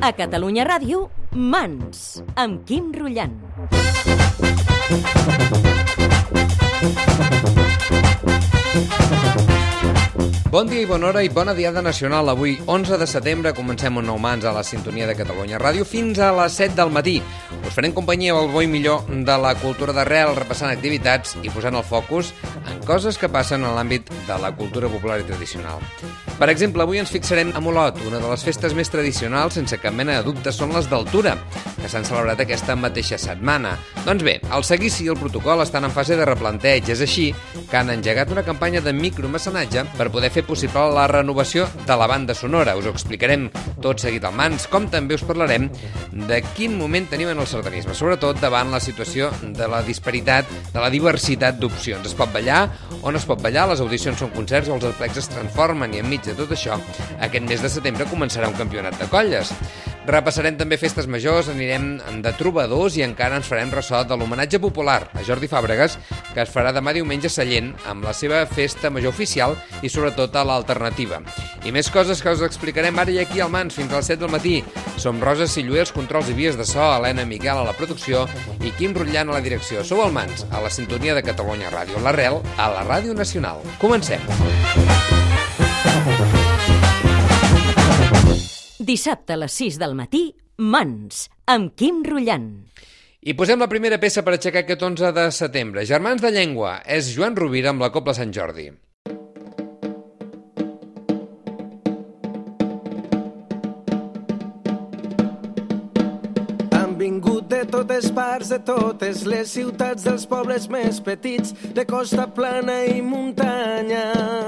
A Catalunya Ràdio, Mans, amb Quim Rullant. Bon dia i bona hora i bona diada nacional. Avui, 11 de setembre, comencem un nou Mans a la sintonia de Catalunya Ràdio fins a les 7 del matí. Us farem companyia al bo i millor de la cultura d'arrel, repassant activitats i posant el focus en coses que passen en l'àmbit de la cultura popular i tradicional. Per exemple, avui ens fixarem a Olot, una de les festes més tradicionals, sense cap mena de dubte, són les d'Altura, que s'han celebrat aquesta mateixa setmana. Doncs bé, el seguici i el protocol estan en fase de replanteig, és així que han engegat una campanya de micromecenatge per poder fer possible la renovació de la banda sonora. Us ho explicarem tot seguit al Mans, com també us parlarem de quin moment tenim en el sardanisme, sobretot davant la situació de la disparitat, de la diversitat d'opcions. Es pot ballar o no es pot ballar, les audicions són concerts o els aplecs es transformen, i enmig de tot això, aquest mes de setembre començarà un campionat de colles. Repassarem també festes majors, anirem de trobadors i encara ens farem ressò de l'homenatge popular a Jordi Fàbregas, que es farà demà diumenge a Sallent amb la seva festa major oficial i sobretot a l'alternativa. I més coses que us explicarem ara i aquí al Mans fins a les 7 del matí. Som Rosa Silluer, els controls i vies de so, Helena Miquel a la producció i Quim Rullant a la direcció. Sou al Mans, a la sintonia de Catalunya Ràdio, l'arrel, a la Ràdio Nacional. Comencem. Dissabte a les 6 del matí, Mans, amb Quim Rullant. I posem la primera peça per aixecar aquest 11 de setembre. Germans de Llengua, és Joan Rovira amb la Cobla Sant Jordi. Han vingut de totes parts, de totes les ciutats, dels pobles més petits, de costa plana i muntanya.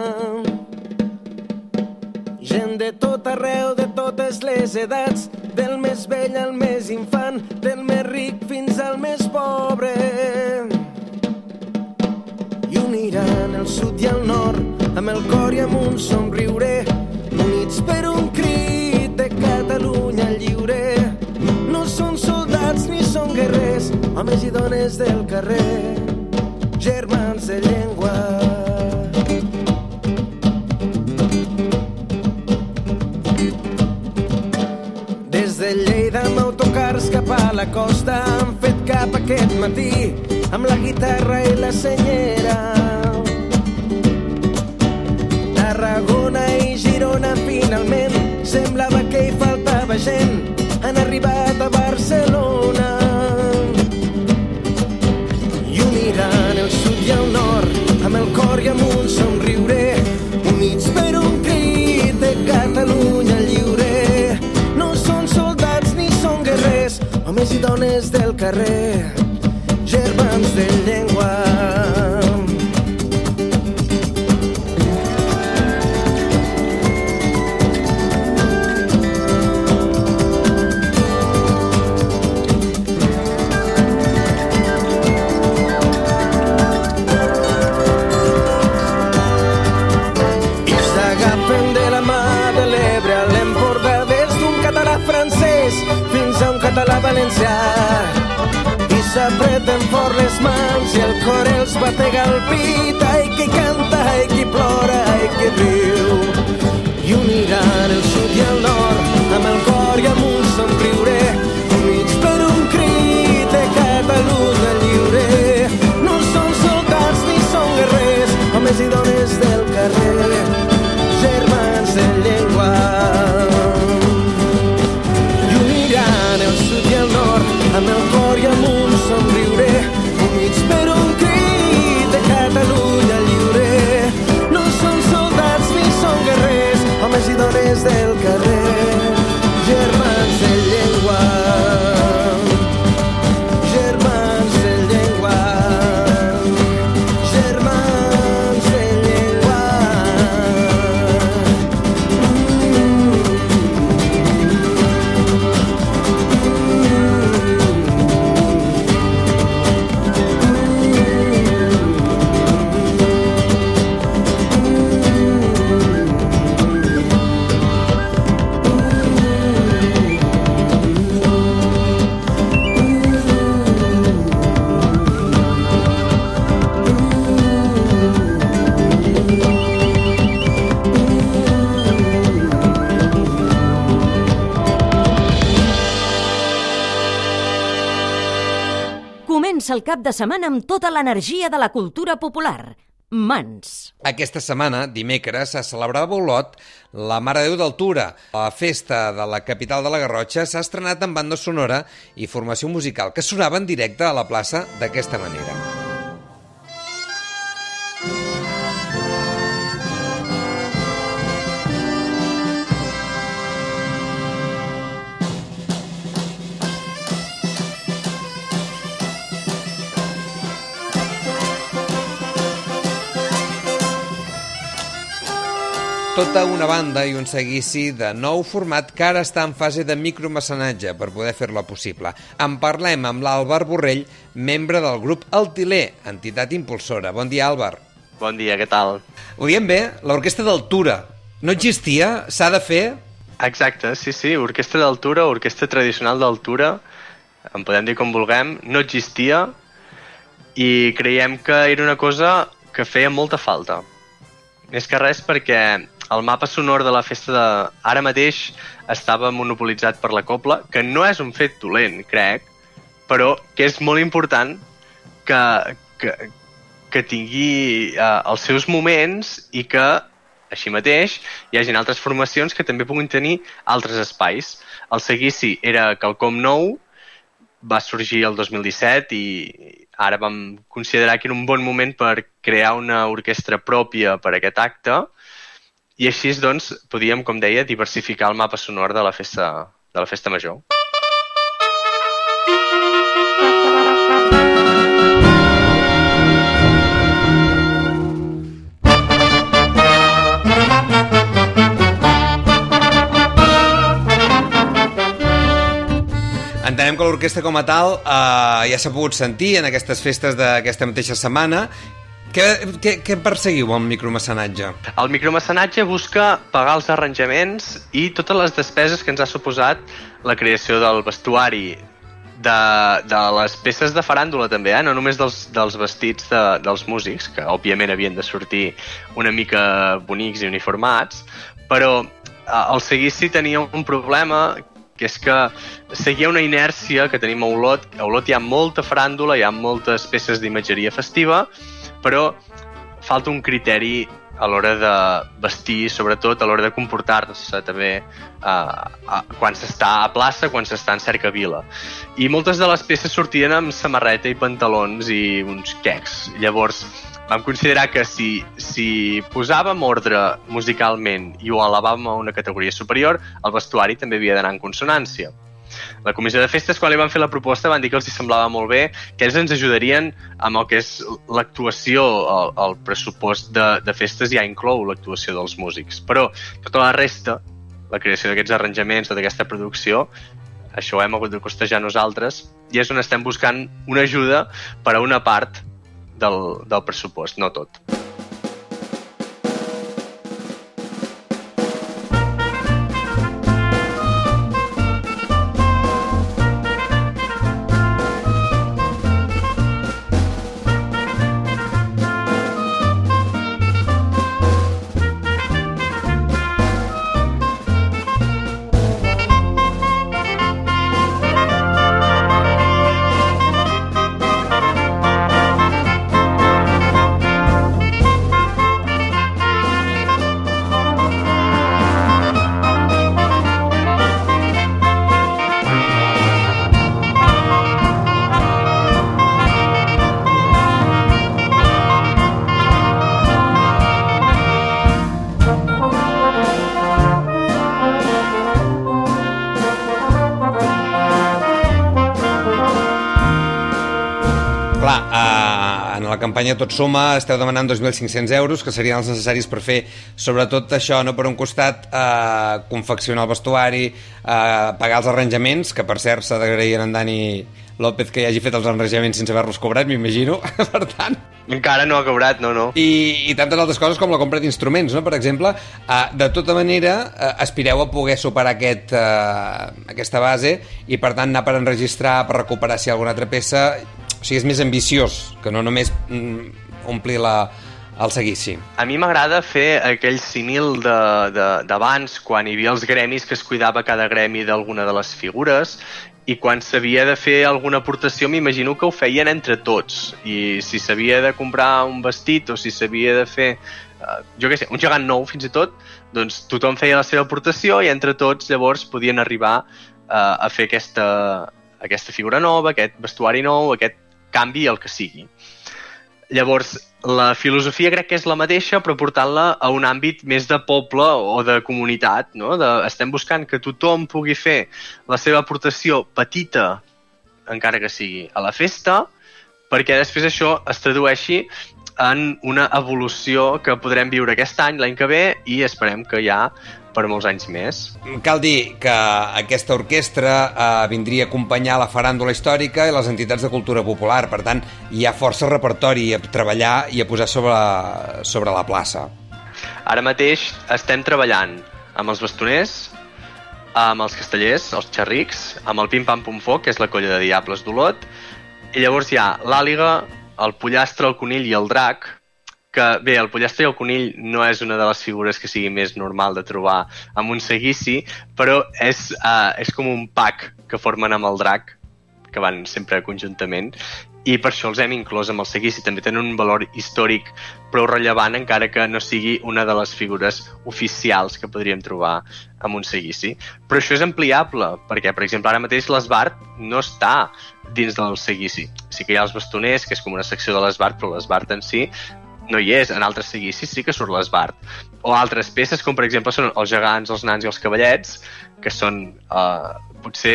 Gent de tot arreu, de totes les edats, del més vell al més infant, del més ric fins al més pobre. I uniran el sud i el nord, amb el cor i amb un somriure, units per un crit de Catalunya lliure. No són soldats ni són guerrers, homes i dones del carrer, germans de llengua. De Lleida amb autocars cap a la costa han fet cap aquest matí amb la guitarra i la senyera. Tarragona i Girona finalment semblava que hi faltava gent, han arribat a Barcelona i uniran el sud i el nord amb el cor i amb un somriure, units per un crit de Catalunya lliure. Homes i dones del carrer, germans de llengua. I s'agafen de la mà de l'Ebre a l'Empordà, des d'un català francès fins a un català valencià, i s'apreten fort les mans i el cor els batega al pit. Ai, qui canta, ai, qui plora, ai, qui riu. I uniran el sud i el nord amb el cor i amb un somriure, units per un crit de Catalunya lliure. No són soldats ni són guerrers, homes i dones del carrer, germans de llengua. Amb el cor i amb un somriure, units per un crit de Catalunya lliure. No són soldats ni són Comença el cap de setmana amb tota l'energia de la cultura popular. Mans. Aquesta setmana, dimecres, se celebrava a Olot la Mare de Déu d'Altura. La festa de la capital de la Garrotxa s'ha estrenat amb banda sonora i formació musical, que sonava en directe a la plaça d'aquesta manera. Tota una banda i un seguici de nou format que ara està en fase de micromecenatge per poder fer-la possible. En parlem amb l'Àlvar Borrell, membre del grup El Tiler, entitat impulsora. Bon dia, Àlvar. Bon dia, què tal? Ho diem bé? L'Orquestra d'Altura no existia? S'ha de fer? Exacte, sí, orquestra d'altura, orquestra tradicional d'altura, en podem dir com vulguem, no existia i creiem que era una cosa que feia molta falta. Més que res perquè el mapa sonor de la festa ara mateix estava monopolitzat per la cobla, que no és un fet dolent, crec, però que és molt important que tingui els seus moments i que, així mateix, hi hagin altres formacions que també puguin tenir altres espais. El seguici era quelcom nou, va sorgir el 2017 i ara vam considerar que era un bon moment per crear una orquestra pròpia per a aquest acte i així, doncs, podíem, com deia, diversificar el mapa sonor de la festa major. Entenem que l'orquestra com a tal ja s'ha pogut sentir en aquestes festes d'aquesta mateixa setmana. Què perseguiu amb micromecenatge? El micromecenatge busca pagar els arranjaments i totes les despeses que ens ha suposat la creació del vestuari, de les peces de faràndula també, no només dels vestits dels músics, que òbviament havien de sortir una mica bonics i uniformats, però el seguici tenia un problema, que és que seguia una inèrcia que tenim a Olot. A Olot hi ha molta faràndula, hi ha moltes peces d'imatgeria festiva, però falta un criteri a l'hora de vestir, sobretot a l'hora de comportar-se també quan s'està a plaça, quan s'està en cercavila. I moltes de les peces sortien amb samarreta i pantalons i uns quecs. Llavors vam considerar que si posàvem ordre musicalment i ho elevàvem a una categoria superior, el vestuari també havia d'anar en consonància. La comissió de festes, quan li van fer la proposta, van dir que els semblava molt bé, que ells ens ajudarien amb el que és l'actuació. El pressupost de festes ja inclou l'actuació dels músics, però tota la resta, la creació d'aquests arranjaments o d'aquesta producció, això ho hem hagut de costejar nosaltres i és on estem buscant una ajuda per a una part del pressupost, no tot. En la campanya Tot Suma esteu demanant 2.500 euros, que serien els necessaris per fer sobretot això, no? Per un costat, confeccionar el vestuari, pagar els arranjaments, que per cert s'ha d'agrair a en Dani López que hi hagi fet els arranjaments sense haver-los cobrat, m'imagino, per tant. Encara no ha cobrat, no. I tantes altres coses com la compra d'instruments, no? Per exemple, de tota manera, aspireu a poder superar aquesta base i, per tant, anar per enregistrar, per recuperar si hi ha alguna altra peça. O sigui, és més ambiciós que no només omplir el seguici. A mi m'agrada fer aquell símil d'abans, quan hi havia els gremis, que es cuidava cada gremi d'alguna de les figures, i quan s'havia de fer alguna aportació m'imagino que ho feien entre tots, i si s'havia de comprar un vestit o si s'havia de fer jo què sé, un gegant nou fins i tot, doncs tothom feia la seva aportació i entre tots llavors podien arribar a fer aquesta figura nova, aquest vestuari nou, aquest canvi, el que sigui. Llavors, la filosofia crec que és la mateixa, però portant-la a un àmbit més de poble o de comunitat, no? Estem buscant que tothom pugui fer la seva aportació petita, encara que sigui a la festa, perquè després això es tradueixi en una evolució que podrem viure aquest any, l'any que ve, i esperem que ja per molts anys més. Cal dir que aquesta orquestra vindria a acompanyar la faràndula històrica i les entitats de cultura popular. Per tant, hi ha força repertori a treballar i a posar sobre la plaça. Ara mateix estem treballant amb els bastoners, amb els castellers, els xerrics, amb el Pim Pam Pum Foc, que és la colla de Diables d'Olot, i llavors hi ha l'àliga, el pollastre, el conill i el drac, que bé, el pollastre i el conill no és una de les figures que sigui més normal de trobar amb un seguici, però és com un pack que formen amb el drac, que van sempre conjuntament, i per això els hem inclòs amb el seguici. També tenen un valor històric prou rellevant, encara que no sigui una de les figures oficials que podríem trobar amb un seguici. Però això és ampliable, perquè, per exemple, ara mateix l'Esbart no està dins del seguici. Sí que hi ha els bastoners, que és com una secció de l'Esbart, però l'Esbart en si no hi és. En altres seguicis sí que surt l'Esbart. O altres peces, com per exemple són els gegants, els nans i els cavallets, que són potser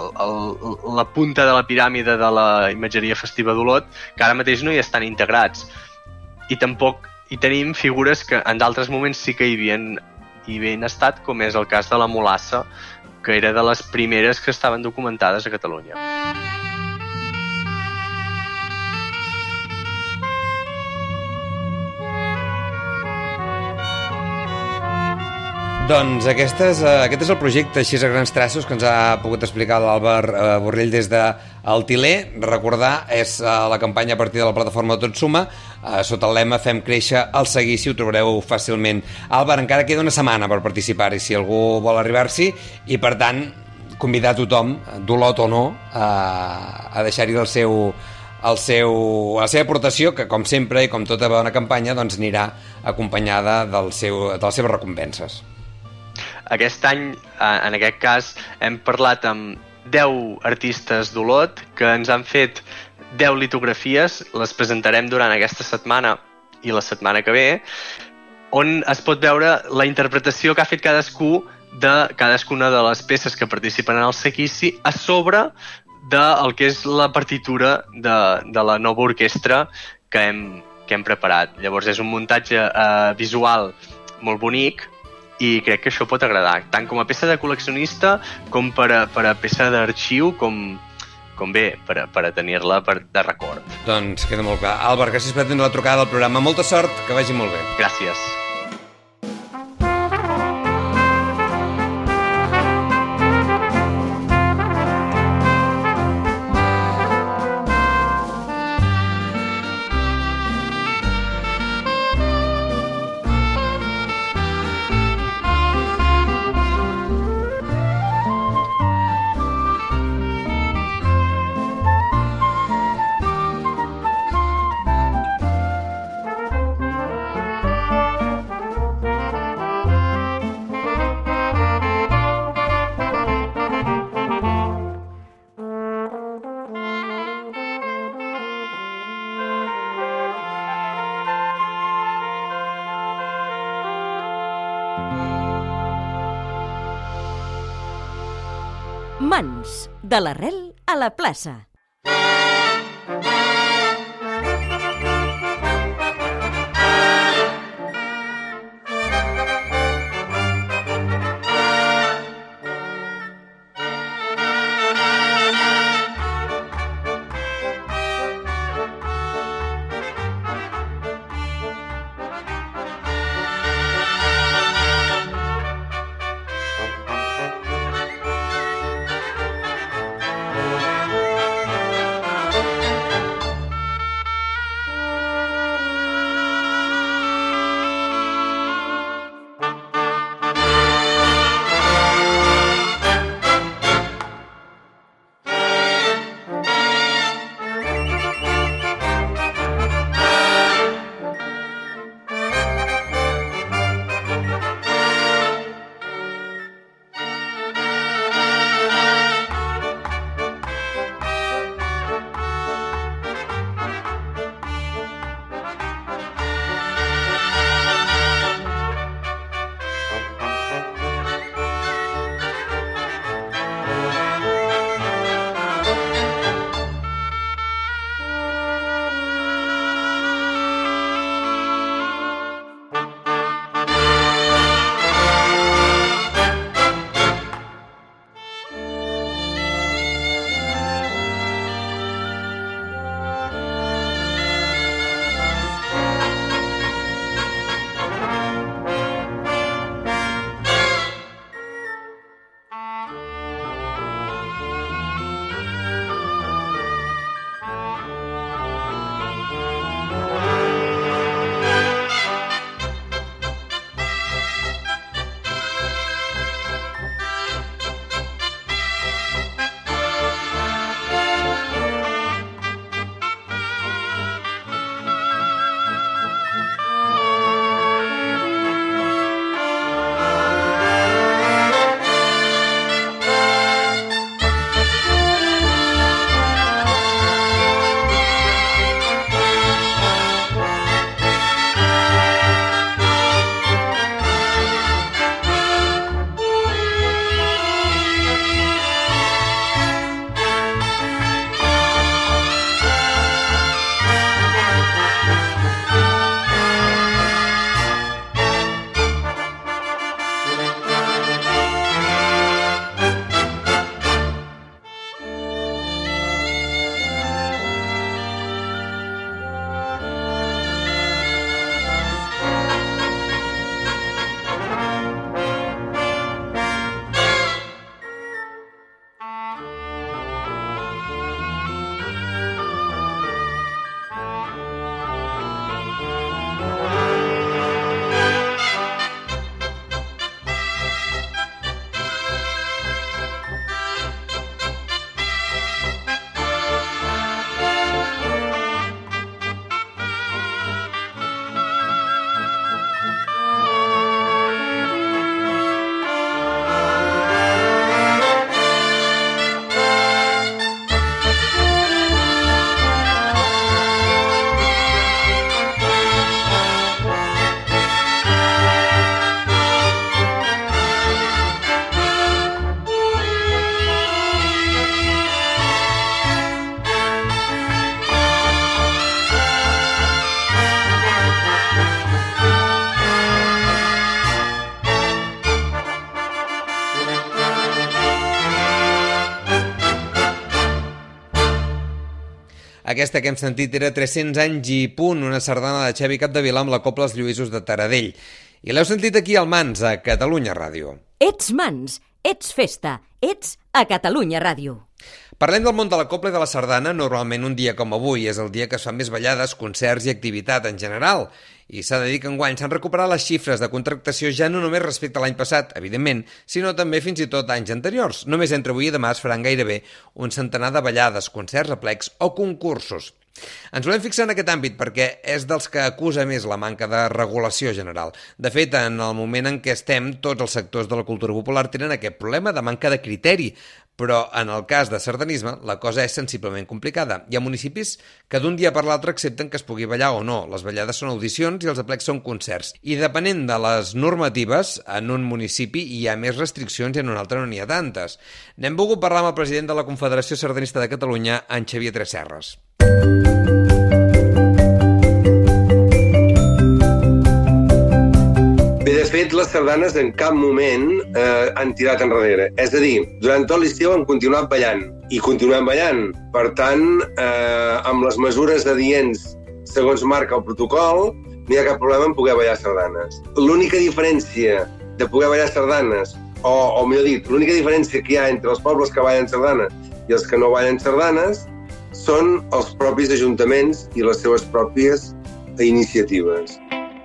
la punta de la piràmide de la imatgeria festiva d'Olot, que ara mateix no hi estan integrats. I tampoc hi tenim figures que en d'altres moments sí que hi havien estat, com és el cas de la Mulassa, que era de les primeres que estaven documentades a Catalunya. Doncs aquest és el projecte així a grans traços que ens ha pogut explicar l'Àlvar Borrell des del Tiler. Recordar, és la campanya a partir de la plataforma Tot Suma, sota el lema Fem créixer el seguici, ho trobareu fàcilment. Àlvar, encara queda una setmana per participar-hi, si algú vol arribar-s'hi, i per tant convidar tothom, d'Olot o no, a deixar-hi la seva aportació, que com sempre i com tota bona campanya doncs anirà acompanyada de les seves recompenses. Aquest any, en aquest cas, hem parlat amb 10 artistes d'Olot que ens han fet 10 litografies, les presentarem durant aquesta setmana i la setmana que ve, on es pot veure la interpretació que ha fet cadascú de cadascuna de les peces que participen en el seguici a sobre del que és la partitura de la nova orquestra que hem preparat. Llavors és un muntatge visual molt bonic i crec que això pot agradar, tant com a peça de col·leccionista com per a peça d'arxiu, com bé, per a tenir-la de record. Doncs queda molt clar. Àlvar, gràcies per atendre la trucada del programa. Molta sort, que vagi molt bé. Gràcies. Mans, de l'arrel a la plaça. Aquesta que hem sentit era 300 anys i punt, una sardana de Xevi Capdevila amb la Cobla Els Lluïsos de Taradell. I l'heu sentit aquí al Mans, a Catalunya Ràdio. Ets Mans, ets festa, ets a Catalunya Ràdio. Parlem del món de la cobla i de la sardana. Normalment un dia com avui és el dia que es fan més ballades, concerts i activitat en general. I s'ha de dir que enguany s'han recuperat les xifres de contractació ja no només respecte a l'any passat, evidentment, sinó també fins i tot anys anteriors. Només entre avui i demà es faran gairebé un centenar de ballades, concerts, aplecs o concursos. Ens volem fixar en aquest àmbit perquè és dels que acusa més la manca de regulació general. De fet, en el moment en què estem, tots els sectors de la cultura popular tenen aquest problema de manca de criteri, però en el cas de sardanisme la cosa és sensiblement complicada. Hi ha municipis que d'un dia per l'altre accepten que es pugui ballar o no. Les ballades són audicions i els aplecs són concerts. I depenent de les normatives, en un municipi hi ha més restriccions i en un altre no n'hi ha tantes. N'hem volgut parlar amb el president de la Confederació Sardanista de Catalunya, en Xavier Tresserras. De fet, les sardanes en cap moment han tirat enrere. És a dir, durant tot l'estiu han continuat ballant i continuem ballant. Per tant, amb les mesures adients segons marca el protocol, no hi ha cap problema en poder ballar sardanes. L'única diferència de poder ballar sardanes, o millor dit, l'única diferència que hi ha entre els pobles que ballen sardanes i els que no ballen sardanes són els propis ajuntaments i les seves pròpies iniciatives.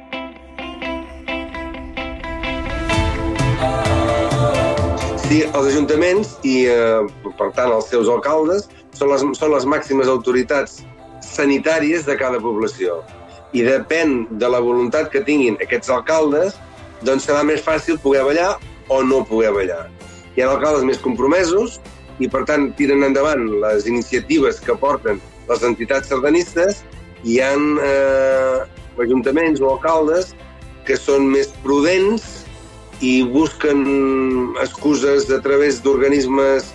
Sí, els ajuntaments i, per tant, els seus alcaldes són les màximes autoritats sanitàries de cada població. I depèn de la voluntat que tinguin aquests alcaldes, doncs serà més fàcil poder ballar o no poder ballar. Hi ha alcaldes més compromesos i, per tant, tiren endavant les iniciatives que porten les entitats sardanistes i hi ha ajuntaments o alcaldes que són més prudents i busquen excuses a través d'organismes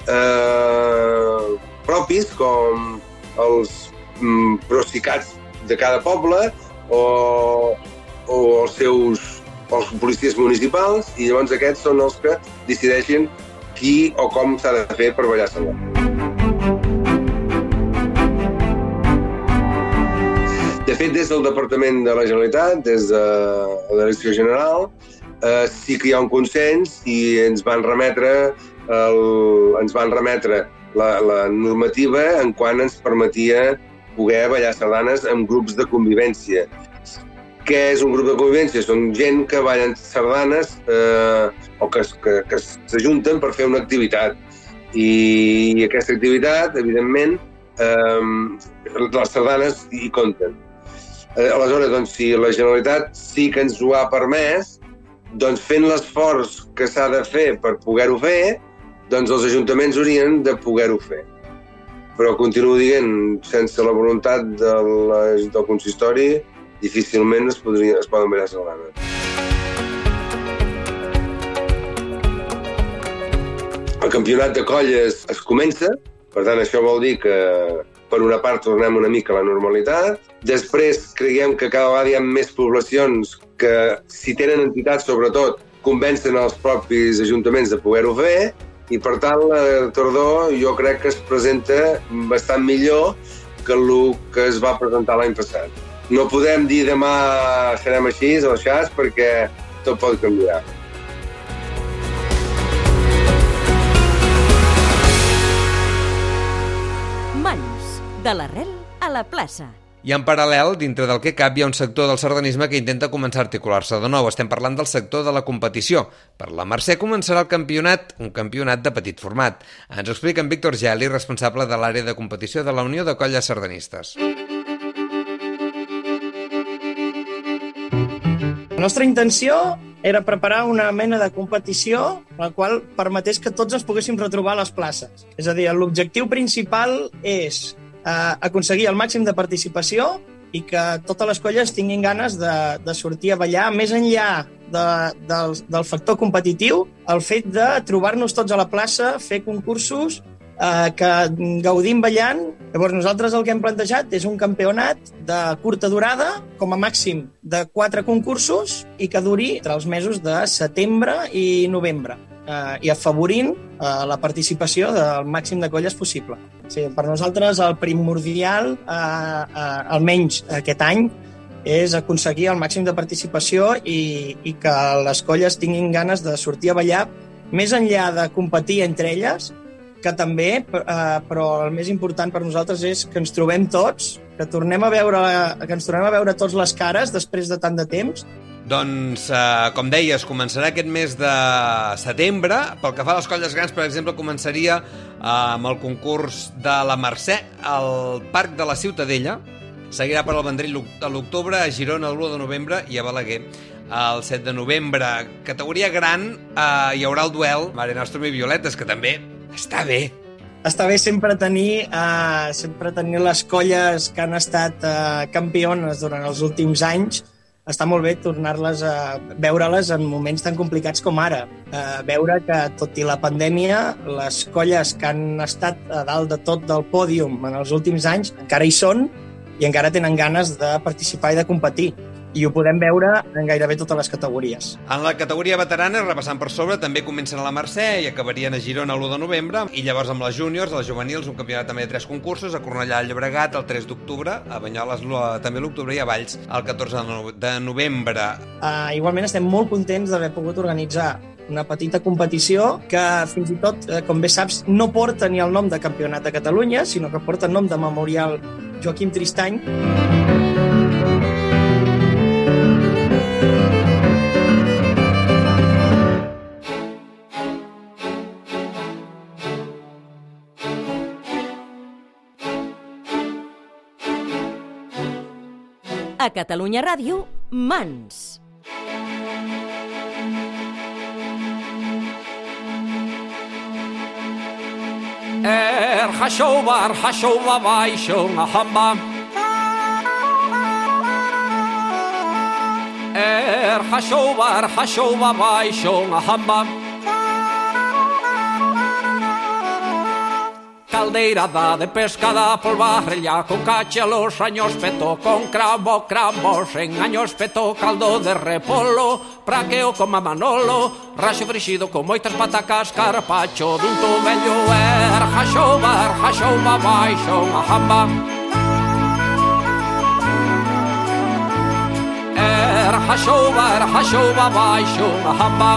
propis, com els procicat de cada poble o els policies municipals, i llavors aquests són els que decideixen qui o com s'ha de fer per ballar sardana. De fet, des del Departament de la Generalitat, des de la Direcció General, sí que hi ha un consens i ens van remetre la normativa en quan ens permetia poder ballar sardanes en grups de convivència. Què és un grup de convivència? Són gent que ballen sardanes o que s'ajunten per fer una activitat. I aquesta activitat, evidentment, les sardanes hi compten. Aleshores, doncs, si la Generalitat sí que ens ho ha permès, doncs fent l'esforç que s'ha de fer per poder-ho fer, doncs els ajuntaments haurien de poder-ho fer. Però continuo dient, sense la voluntat del consistori, difícilment es poden ballar sardanes. El campionat de colles es comença, per tant això vol dir que per una part tornem una mica a la normalitat. Després creiem que cada vegada hi ha més poblacions que, si tenen entitats sobretot, convencen els propis ajuntaments de poder-ho fer, i per tant la tardor jo crec que es presenta bastant millor que el que es va presentar l'any passat. No podem dir demà serem així o aixàs perquè tot pot canviar. Mans, de l'arrel a la plaça. I en paral·lel, dintre del que cap, hi ha un sector del sardanisme que intenta començar a articular-se de nou. Estem parlant del sector de la competició. Per la Mercè començarà el campionat, un campionat de petit format. Ens ho explica en Víctor Geli, responsable de l'àrea de competició de la Unió de Colles Sardanistes. La nostra intenció era preparar una mena de competició la qual permetés que tots ens poguéssim retrobar a les places. És a dir, l'objectiu principal és aconseguir el màxim de participació i que totes les colles tinguin ganes de sortir a ballar, més enllà del factor competitiu, el fet de trobar-nos tots a la plaça, fer concursos, que gaudim ballant. Llavors nosaltres el que hem plantejat és un campionat de curta durada, com a màxim de 4 concursos, i que duri entre els mesos de setembre i novembre. i afavorint la participació del màxim de colles possible. Sí, per nosaltres el primordial, almenys aquest any, és aconseguir el màxim de participació i que les colles tinguin ganes de sortir a ballar, més enllà de competir entre elles, que també, però el més important per nosaltres és que ens trobem tots, que ens tornem a veure tots les cares després de tant de temps. Doncs, com deies, començarà aquest mes de setembre. Pel que fa a les colles grans, per exemple, començaria amb el concurs de la Mercè al Parc de la Ciutadella. Seguirà per al Vendrell a l'octubre, a Girona l'1 de novembre i a Balaguer el 7 de novembre. Categoria gran, hi haurà el duel Mare Nostrum i Violetes, que també està bé. Està bé sempre tenir les colles que han estat campiones durant els últims anys. Està molt bé tornar-les a veure-les en moments tan complicats com ara. Veure que, tot i la pandèmia, les colles que han estat a dalt de tot del pòdium en els últims anys encara hi són i encara tenen ganes de participar i de competir. I ho podem veure en gairebé totes les categories. En la categoria veterana, repassant per sobre, també comencen a la Mercè i acabarien a Girona l'1 de novembre. I llavors amb les júniors, les juvenils, un campionat també de 3 concursos, a Cornellà al Llobregat el 3 d'octubre, a Banyoles també l'octubre i a Valls el 14 de novembre. Igualment estem molt contents d'haver pogut organitzar una petita competició que fins i tot, com bé saps, no porta ni el nom de Campionat de Catalunya, sinó que porta el nom de Memorial Joaquim Tristany. A Catalunya Ràdio, Mans. Hashoba baixo a hamba. Hashoba baixo a hamba. Caldeirada de pescada por barrella con cachelos, años peto con crabos, en años peto caldo de repolo, praqueo con Manolo, raxo frixido con moitas patacas, carpacho dun tubello, hashoba baixo a hamba. Hashoba baixo a hamba.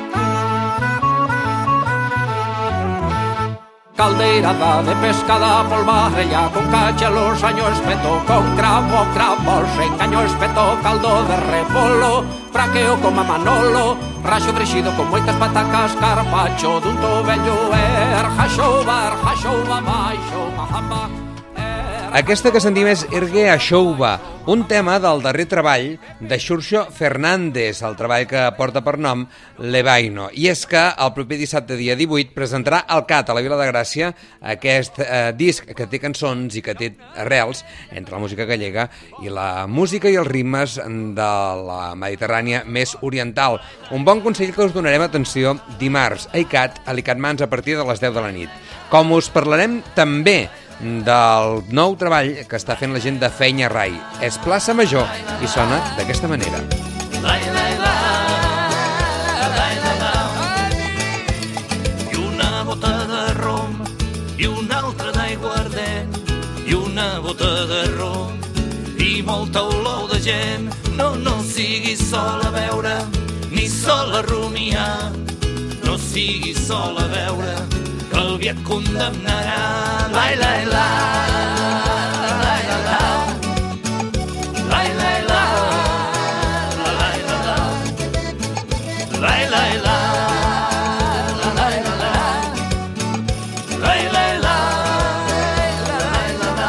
Caldeirada de pescada por barrella con cachelos, año espeto con crabos, en año espeto caldo de repolo, praqueo con Manolo, raxo frixido con moitas patacas, carpacho dun tubello, hashoba baixo a hamba. Aquesta que sentim és Ergue Ashouba, un tema del darrer treball de Xurxo Fernández, el treball que porta per nom Levaino. I és que el proper dissabte, dia 18, presentarà al CAT, a la Vila de Gràcia, aquest disc que té cançons i que té arrels entre la música gallega i la música i els ritmes de la Mediterrània més oriental. Un bon consell que us donarem atenció dimarts a ICAT, a l'ICAT Mans, a partir de les 10 de la nit. Com us parlarem també del nou treball que està fent la gent de Fenya Rai. És Plaça Major i sona d'aquesta manera. I una bota de rom i una altra d'aiguardent i una bota de rom i molta olor de gent. No siguis sol a veure ni sol a rumiar, no siguis sol a veure que el vi et condemnarà. Lai, lai, la, lai, la, la, lai, lai, la, lai, la, la, lai, lai, la, lai, la, la, lai, lai, la, lai, la, la.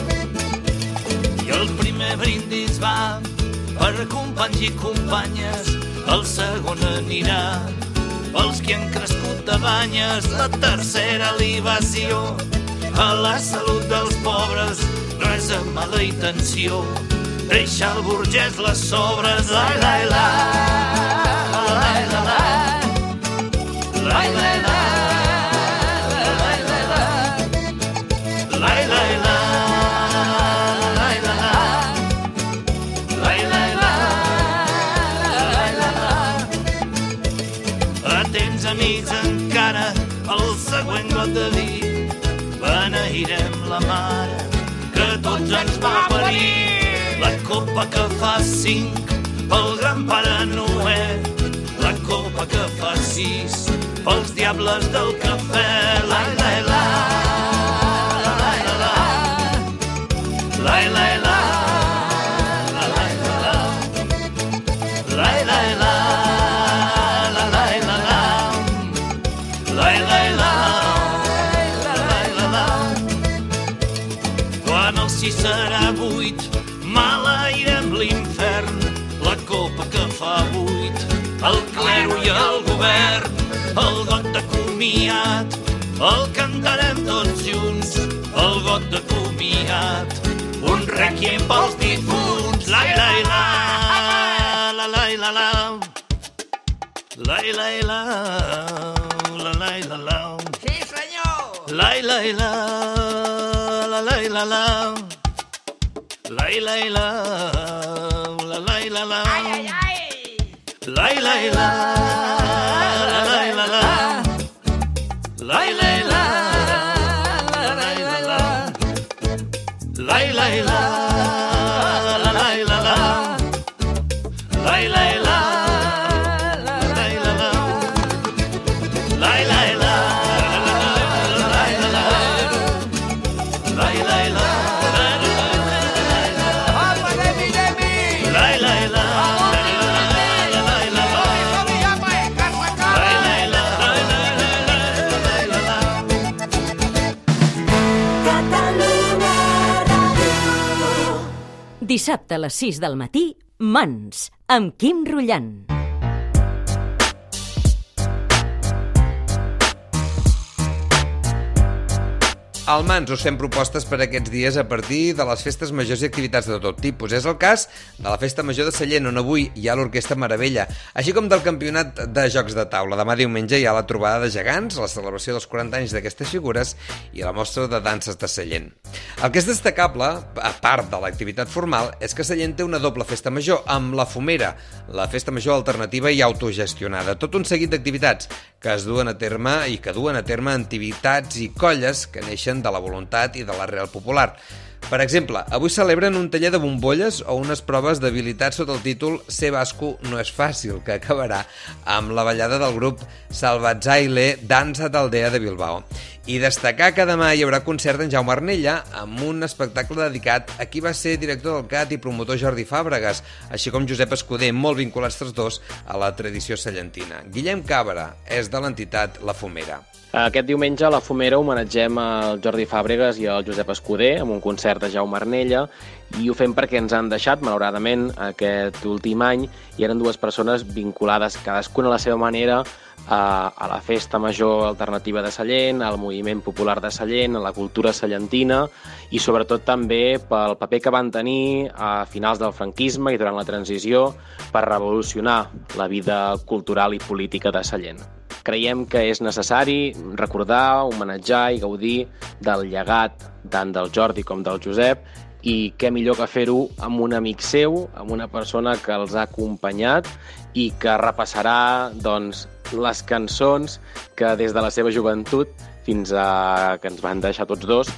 I el primer brindis va per companys i companyes, el segon anirà els que han crescut de banyes, la tercera libació a la salut dels pobres, res amb mala intenció, deixa el burgès les sobres. Lai, lai, la, lai, la, la, lai, lai, la, lai, lai, la, lai, lai, la, lai, la, la, lai, lai, la, lai, la, la. A tens amics encara, el següent got de vi beneirem la mare que tots ens va parir. La copa que fa 5 pel gran Pare Noel, la copa que fa 6 pels diables del cafè. La, la, la, la, la, la, la, la, la, la, la, la, la, la, la, la, la. Si serà 8, maleirem l'infern, la copa que fa 8, el clero i el govern, el got de comiat, el cantarem tots junts, el got de comiat, un requiem pels difunts. La, la, la, la, la, la, la, la, la, la, la, la, la, la. Sí, senyor! La, la, la, la, la, la, la. La la la la la la la. Ay ay ay. La la la la la la la. La la la la la la la. La la la la la la la. La la la la la la la. La la la la la la. Dissabte a les 6 del matí, Mans, amb Quim Rullant. Al Mans us fem propostes per aquests dies a partir de les festes majors i activitats de tot tipus. És el cas de la Festa Major de Sallent, on avui hi ha l'Orquestra Meravella, així com del Campionat de Jocs de Taula. Demà diumenge hi ha la trobada de gegants, la celebració dels 40 anys d'aquestes figures i la mostra de danses de Sallent. El que és destacable, a part de l'activitat formal, és que Sallent té una doble festa major, amb la Fumera, la festa major alternativa i autogestionada. Tot un seguit d'activitats que es duen a terme i que duen a terme entitats i colles que neixen de la voluntat i de l'arrel popular. Per exemple, avui celebren un taller de bombolles o unes proves d'habilitat sota el títol Ser basco no és fàcil, que acabarà amb la ballada del grup Salvatzaile Dansa d'Aldea de Bilbao. I destacar que demà hi haurà concert d'en Jaume Arnella amb un espectacle dedicat a qui va ser director del CAT i promotor Jordi Fàbregas, així com Josep Escudé, molt vinculats tots dos a la tradició sallentina. Guillem Cabra és de l'entitat La Fumera. Aquest diumenge a La Fumera homenatgem el Jordi Fàbregas i el Josep Escudé amb un concert de Jaume Arnella, i ho fem perquè ens han deixat, malauradament, aquest últim any, i eren dues persones vinculades, cadascuna a la seva manera, a la festa major alternativa de Sallent, al moviment popular de Sallent, a la cultura sallentina, i sobretot també pel paper que van tenir a finals del franquisme i durant la transició per revolucionar la vida cultural i política de Sallent. Creiem que és necessari recordar, homenatjar i gaudir del llegat tant del Jordi com del Josep, i què millor que fer-ho amb un amic seu, amb una persona que els ha acompanyat i que repassarà les cançons que des de la seva joventut fins a que ens van deixar tots dos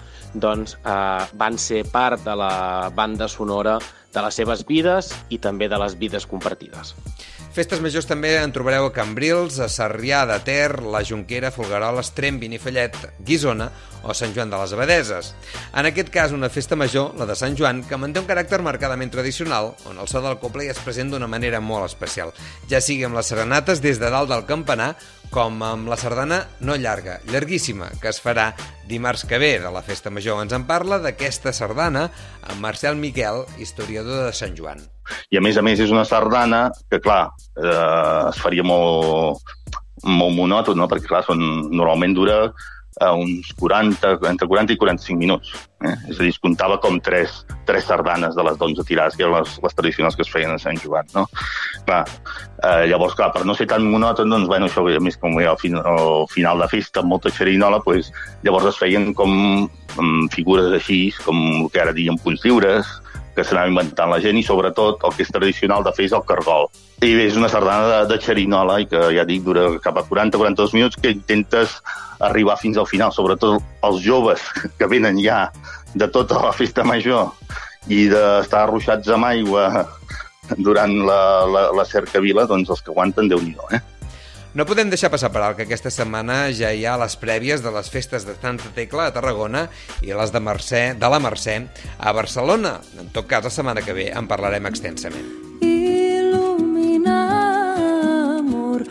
van ser part de la banda sonora de les seves vides i també de les vides compartides. Festes majors també en trobareu a Cambrils, a Sarrià de Ter, la Jonquera, Folgueroles, Tremp, Benifallet, Guissona o Sant Joan de les Abadeses. En aquest cas, una festa major, la de Sant Joan, que manté un caràcter marcadament tradicional, on el so del coble hi és present d'una manera molt especial, ja sigui amb les serenates des de dalt del campanar, com amb la sardana no llarga, llarguíssima, que es farà dimarts que ve de la festa major. Ens en parla d'aquesta sardana amb Marcel Miquel, historiador de Sant Joan. I a més és una sardana que, clar, es faria molt monòton, no? Perquè, clar, normalment dura uns 40, entre 40 i 45 minuts. És a dir, es comptava com tres sardanes de les 11 tirades, que eren les tradicionals que es feien a Sant Joan, no? Clar, llavors, clar, per no ser tan monòton, doncs, bueno, això, a més, com al final de festa, amb molta xerinola, doncs, llavors es feien com figures així, com el que ara diem punts lliures, que s'anava inventant la gent, i sobretot el que és tradicional de fer és el cargol. I bé, és una sardana de xerinola i que, ja dic, dura cap a 40-42 minuts, que intentes arribar fins al final, sobretot els joves que venen ja de tota la festa major i d'estar arruixats amb aigua durant la cercavila, doncs els que aguanten, Déu-n'hi-do, No podem deixar passar per alt que aquesta setmana ja hi ha les prèvies de les festes de Santa Tecla a Tarragona i les de la Mercè a Barcelona. En tot cas, la setmana que ve en parlarem extensament. Il·lumina, amor,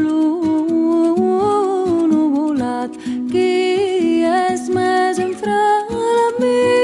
l'unuvolat, qui és més infralamí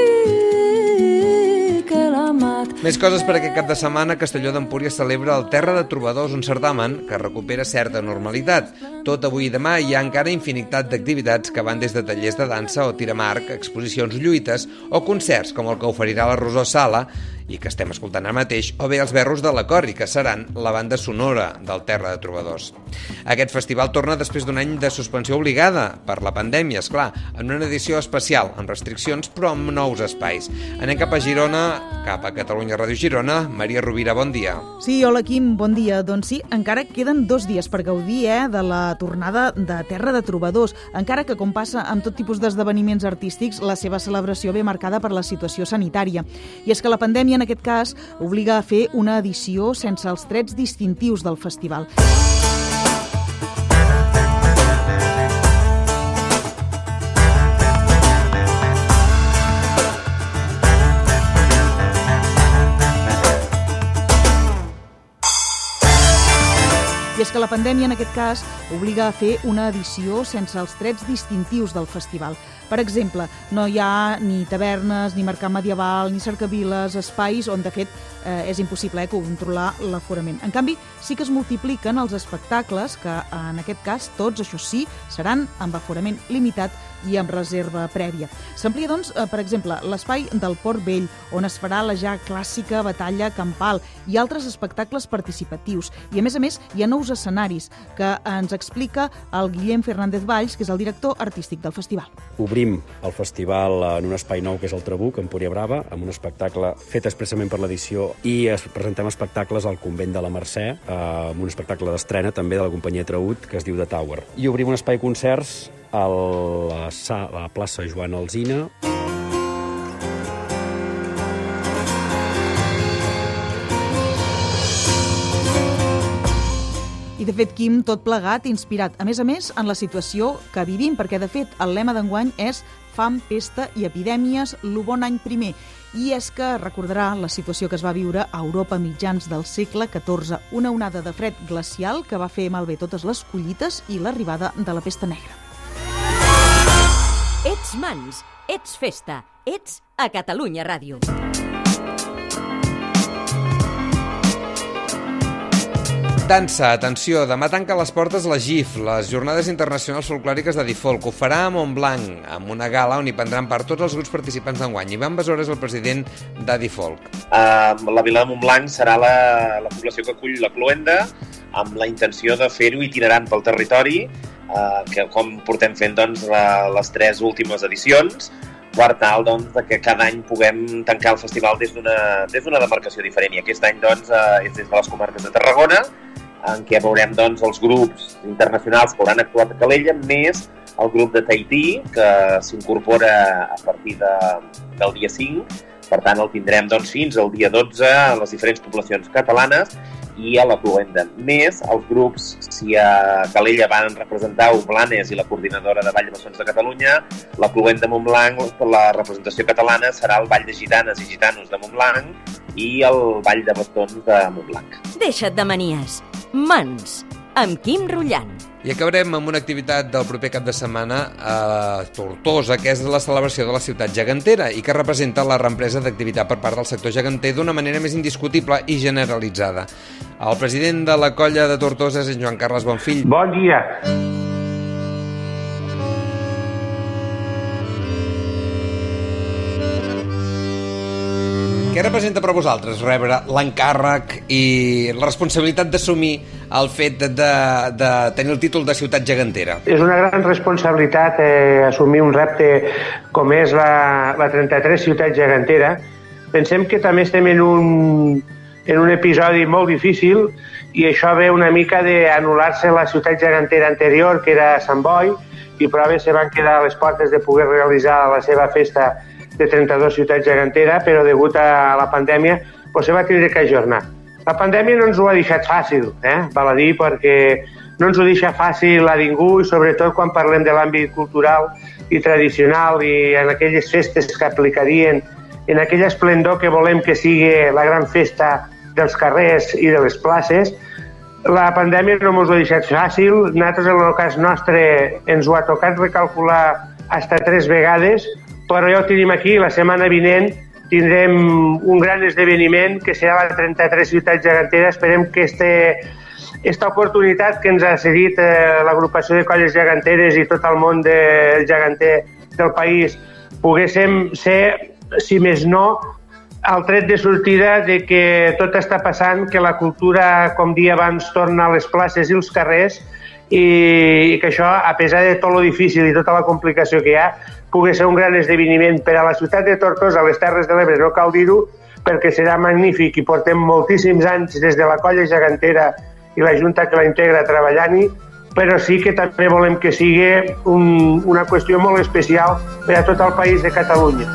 que l'amat. Més coses per aquest cap de setmana. Castelló d'Empúries celebra el Terra de Trobadors, un certamen que recupera certa normalitat. Tot avui i demà hi ha encara infinitat d'activitats que van des de tallers de dansa o tiramarc, exposicions lluites o concerts com el que oferirà la Rosó Sala i que estem escoltant ara mateix, o bé els Berros de la Cor, i que seran la banda sonora del Terra de Trobadors. Aquest festival torna després d'un any de suspensió obligada per la pandèmia, esclar, en una edició especial, amb restriccions però amb nous espais. Anem cap a Girona, cap a Catalunya Ràdio Girona. Maria Rovira, bon dia. Sí, hola Quim, bon dia. Doncs sí, encara queden 2 dies per gaudir de la tornada de Terra de Trobadors, encara que, com passa amb tot tipus d'esdeveniments artístics, la seva celebració ve marcada per la situació sanitària. I és que la pandèmia, en aquest cas, obliga a fer una edició sense els trets distintius del festival. I és que la pandèmia, en aquest cas, obliga a fer una edició sense els trets distintius del festival. Per exemple, no hi ha ni tavernes, ni mercat medieval, ni cercaviles, espais on, de fet, és impossible controlar l'aforament. En canvi, sí que es multipliquen els espectacles que, en aquest cas, tots, això sí, seran amb aforament limitat i amb reserva prèvia. S'amplia, doncs, per exemple, l'espai del Port Vell, on es farà la ja clàssica batalla campal i altres espectacles participatius. I, a més, hi ha nous escenaris que ens explica el Guillem Fernández Valls, que és el director artístic del festival. Obrim el festival en un espai nou que és el Trabuc, a Empúria Brava, amb un espectacle fet expressament per l'edició, i presentem espectacles al Convent de la Mercè, amb un espectacle d'estrena també de la companyia Traut, que es diu The Tower. I obrim un espai concerts a la plaça Joan Alsina. I, de fet, Quim, tot plegat inspirat, a més, en la situació que vivim, perquè, de fet, el lema d'enguany és fam, pesta i epidèmies, lo bon any primer. I és que recordarà la situació que es va viure a Europa a mitjans del segle XIV, una onada de fred glacial que va fer malbé totes les collites i l'arribada de la pesta negra. Ets mans, ets festa, ets a Catalunya Ràdio. Dansa, atenció, demà tanca les portes la GIF, les Jornades Internacionals Folclòriques de Difolc. Ho farà a Montblanc, amb una gala on hi prendran part tots els grups participants d'enguany. Ivan Besora és el president de Difolc. La vila de Montblanc serà la població que acull la cloenda, amb la intenció de fer-ho itinerant pel territori, que com portem fent les 3 últimes edicions, per tal que cada any puguem tancar el festival des d'una demarcació diferent. I aquest any és des de les comarques de Tarragona, en què veurem els grups internacionals que hauran actuat a Calella, més el grup de Tahití, que s'incorpora a partir del dia 5. Per tant, el tindrem fins al dia 12 a les diferents poblacions catalanes i a la cloenda. Més els grups, si a Calella van representar Blanes i la coordinadora de Ball de Bessons de Catalunya, la cloenda de Montblanc, la representació catalana serà el Ball de Gitanes i Gitanos de Montblanc i el Ball de Bastons de Montblanc. Deixa't de manies. Mans, amb Quim Rullant. I acabarem amb una activitat del proper cap de setmana a Tortosa, que és la celebració de la ciutat gegantera i que representa la reempresa d'activitat per part del sector geganter d'una manera més indiscutible i generalitzada. El president de la colla de Tortosa és en Joan Carles Bonfill. Bon dia. Què representa per a vosaltres rebre l'encàrrec i la responsabilitat d'assumir el fet de tenir el títol de ciutat gegantera? És una gran responsabilitat assumir un repte com és la 33 ciutat gegantera, Pensem que també estem en un episodi molt difícil i això ve una mica d'anul·lar-se la ciutat gegantera anterior, que era Sant Boi, i prova se van quedar a les portes de poder realitzar la seva festa de 32 ciutats gegantera, però degut a la pandèmia se va tindre que ajornar. La pandèmia no ens ho ha deixat fàcil, val a dir, perquè no ens ho deixa fàcil a ningú, i sobretot quan parlem de l'àmbit cultural i tradicional i en aquelles festes que aplicarien, en aquella esplendor que volem que sigui la gran festa dels carrers i de les places. La pandèmia no ens ho ha deixat fàcil. Nosaltres, en el cas nostre, ens ho ha tocat recalcular fins 3 vegades, però ja ho tenim aquí. La setmana vinent tindrem un gran esdeveniment que serà la 33 ciutats geganteres. Esperem que aquesta oportunitat que ens ha cedit l'agrupació de colles geganteres i tot el món del geganter del país poguéssim ser, si més no, el tret de sortida de que tot està passant, que la cultura, com dia abans, torna a les places i els carrers, i que això, a pesar de tot lo difícil i tota la complicació que hi ha, pugui ser un gran esdeveniment per a la ciutat de Tortosa, a les Terres de l'Ebre, no cal dir-ho, perquè serà magnífic i portem moltíssims anys des de la colla gegantera i la Junta que la integra treballant-hi, però sí que també volem que sigui una qüestió molt especial per a tot el país de Catalunya.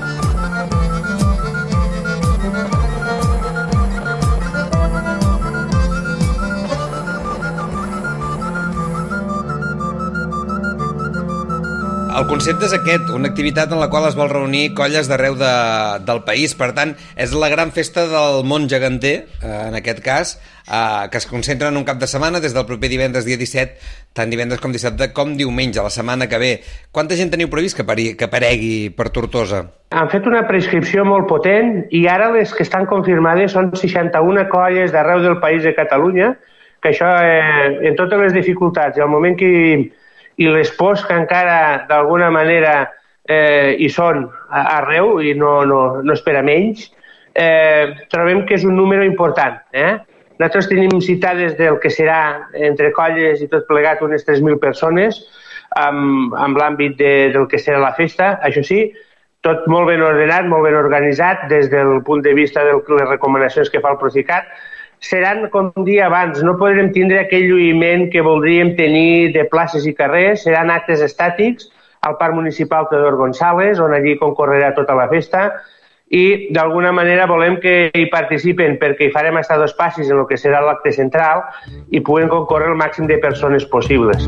El concepte és aquest, una activitat en la qual es vol reunir colles d'arreu del país. Per tant, és la gran festa del món geganter, en aquest cas, que es concentra en un cap de setmana des del proper divendres dia 17, tant divendres com dissabte com diumenge, la setmana que ve. Quanta gent teniu previst que aparegui per Tortosa? Han fet una prescripció molt potent i ara les que estan confirmades són 61 colles d'arreu del país de Catalunya, que això, en totes les dificultats, i al moment que i les pors que encara d'alguna manera hi són arreu i no és per a menys, trobem que és un número important. Nosaltres tenim citades del que serà entre colles i tot plegat unes 3.000 persones amb l'àmbit del que serà la festa. Això sí, tot molt ben ordenat, molt ben organitzat des del punt de vista de les recomanacions que fa el Procicat. Seran com dia abans, no podrem tindre aquell lluïment que voldríem tenir de places i carrers, seran actes estàtics al Parc Municipal Teodor González, on allí concorrerà tota la festa, i d'alguna manera volem que hi participen perquè hi farem estar 2 passis en el que serà l'acte central i puguen concórrer el màxim de persones possibles.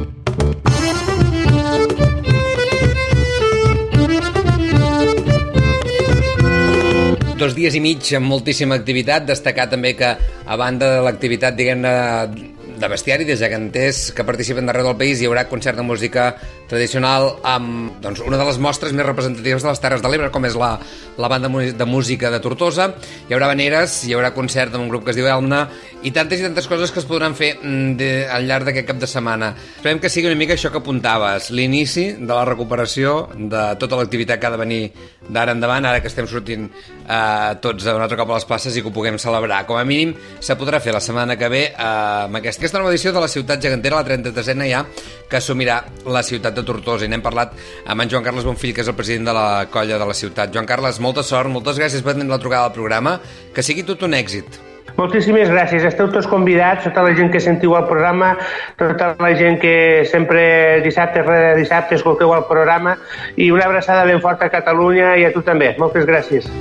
2 dies i mig amb moltíssima activitat. Destacar també que, a banda de l'activitat, diguem-ne, de bestiari, de geganters que participen d'arreu del país, hi haurà concert de música tradicional amb una de les mostres més representatives de les Terres de l'Ebre, com és la banda de música de Tortosa. Hi haurà veneres, hi haurà concert amb un grup que es diu Elna, i tantes coses que es podran fer al llarg d'aquest cap de setmana. Esperem que sigui una mica això que apuntaves, l'inici de la recuperació de tota l'activitat que ha de venir d'ara endavant, ara que estem sortint tots un altre cop a les places i que ho puguem celebrar. Com a mínim, se podrà fer la setmana que ve amb aquesta nova edició de la Ciutat Gegantera, la 33a ja, que assumirà la ciutat de Tortosa. I n'hem parlat amb en Joan Carles Bonfill, que és el president de la colla de la ciutat. Joan Carles, molta sort, moltes gràcies per tenir la trucada al programa, que sigui tot un èxit. Moltíssimes gràcies, esteu tots convidats, tota la gent que sentiu el programa, tota la gent que sempre dissabte rere dissabte escolteu el programa, i una abraçada ben forta a Catalunya i a tu també. Moltes gràcies.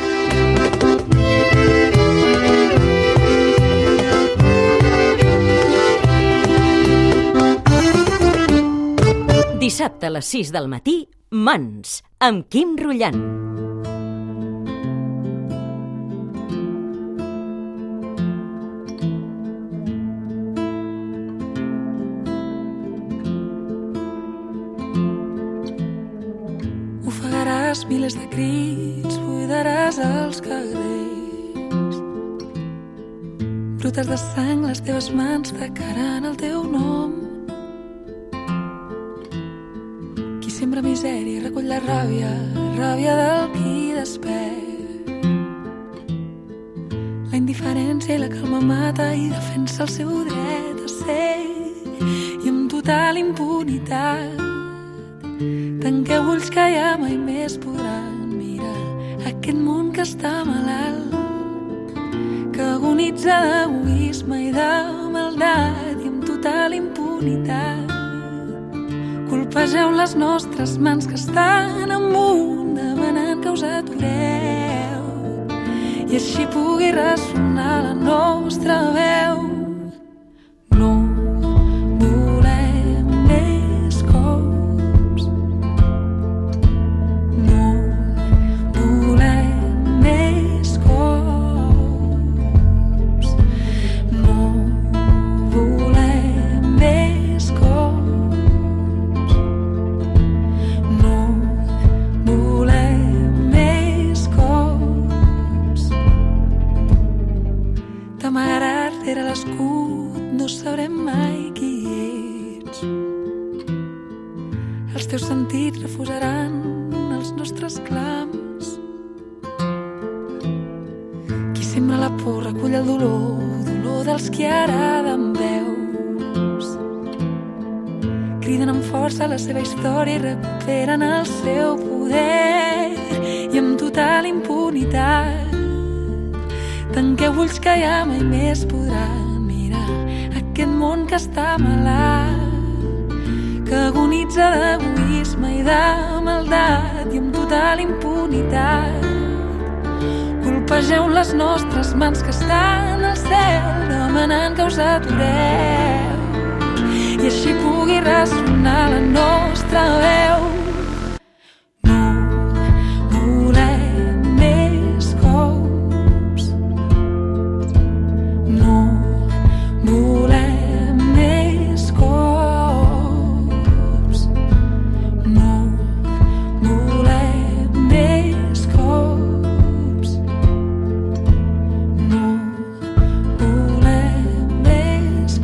Dissabte a les 6 del matí, Mans, amb Quim Rullant. Ofegaràs milers de crits, buidaràs els carrers. Brutes de sang, les teves mans tacaran el teu nom. Sembra misèria i recull la ràbia, ràbia del qui despert. La indiferència i la calma mata i defensa el seu dret a ser. I amb total impunitat tanqueu ulls que ja mai més podran mirar aquest món que està malalt, que agonitza d'egoisme i de maldat i amb total impunitat. Colpegeu les nostres mans que estan amunt demanant que us atureu i així pugui ressonar la nostra veu. No volem més cops, no volem més cops, no volem més cops, no volem més cops. T'amagaràs rere l'escut, no sabrem mai qui ets. Els teus sentits refusaran els nostres clams. Qui sembra la por recull el dolor dels qui araden veus. Criden amb força la seva història i recuperen el seu poder i amb total impunitat. Tanqueu ulls que ja mai més podran mirar aquest món que està malalt, que agonitza d'egoisme i de maldat i amb total impunitat. Colpegeu les nostres mans que estan al cel demanant que us atureu i així pugui ressonar la nostra veu. No volem més cops, no volem més cops, no volem més cops, no volem més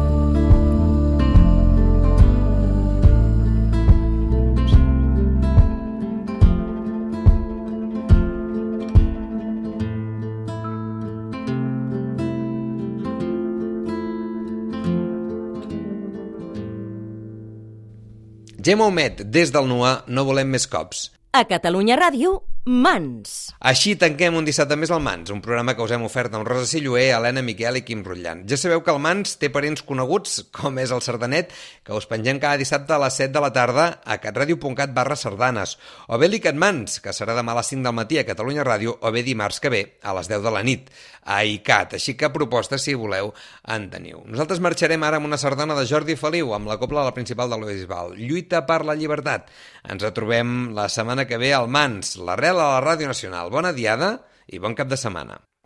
Gemma Humet, des del NUA, no volem més cops. A Catalunya Ràdio, Mans. Així tanquem un dissabte més al Mans, un programa que us hem ofert amb Rosa Silloé, Helena Miquel i Quim Rutllant. Ja sabeu que el Mans té parents coneguts, com és el Sardanet, que us pengem cada dissabte a les 7 de la tarda a catradio.cat/sardanes, o bé l'Icat Mans, que serà demà a les 5 del matí a Catalunya Ràdio, o bé dimarts que ve a les 10 de la nit a ICAT. Així que propostes, si voleu, en teniu. Nosaltres marxarem ara amb una sardana de Jordi Feliu, amb la cobla de la principal de l'Audiovisual, Lluita per la llibertat. Ens retrobem la setmana que ve al Mans, l'arrel a la Ràdio Nacional. Bona diada i bon cap de setmana.